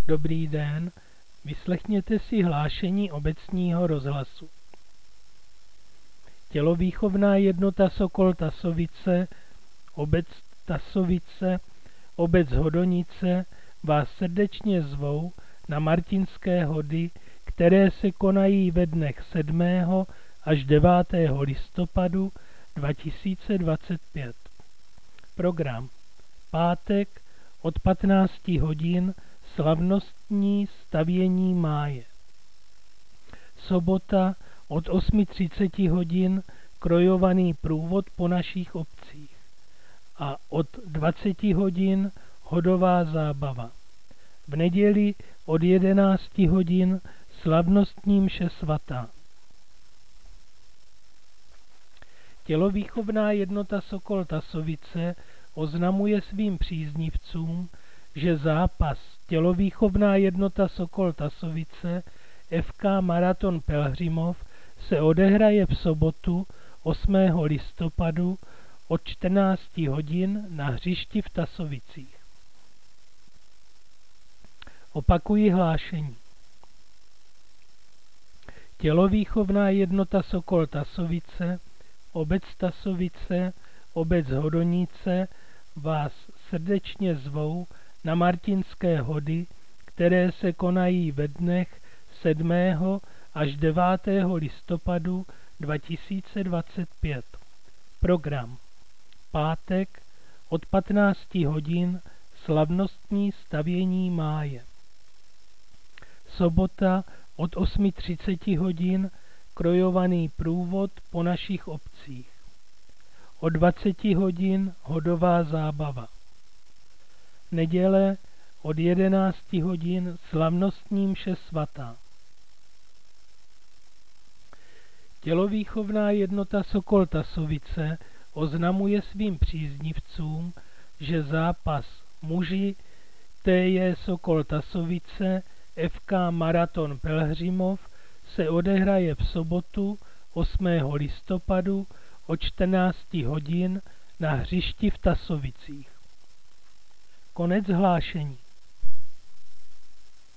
Dobrý den, vyslechněte si hlášení obecního rozhlasu. Tělovýchovná jednota Sokol Tasovice, obec Tasovice, obec Hodonice vás srdečně zvou na Martinské hody, které se konají ve dnech 7. až 9. listopadu 2025. Program: pátek od 15 hodin slavnostní stavění máje. Sobota od 8:30 hodin krojovaný průvod po našich obcích a od 20 hodin hodová zábava. V neděli od 11 hodin slavnostní mše svatá. Tělovýchovná jednota Sokol Tasovice oznamuje svým příznivcům, že zápas Tělovýchovná jednota Sokol Tasovice FK Maraton Pelhřimov se odehraje v sobotu 8. listopadu od 14 hodin na hřišti v Tasovicích. Opakuji hlášení. Tělovýchovná jednota Sokol Tasovice, obec Tasovice, obec Hodonice vás srdečně zvou na Martinské hody, které se konají ve dnech 7. až 9. listopadu 2025. Program: pátek od 15 hodin slavnostní stavění máje. Sobota od 8:30 hodin krojovaný průvod po našich obcích. Od 20 hodin hodová zábava. Neděle od 11 hodin slavnostní mše svatá. Tělovýchovná jednota Sokol Tasovice oznamuje svým příznivcům, že zápas muži TJ Sokol Tasovice FK Maraton Pelhřimov se odehraje v sobotu 8. listopadu od 14 hodin na hřišti v Tasovicích. Konec hlášení.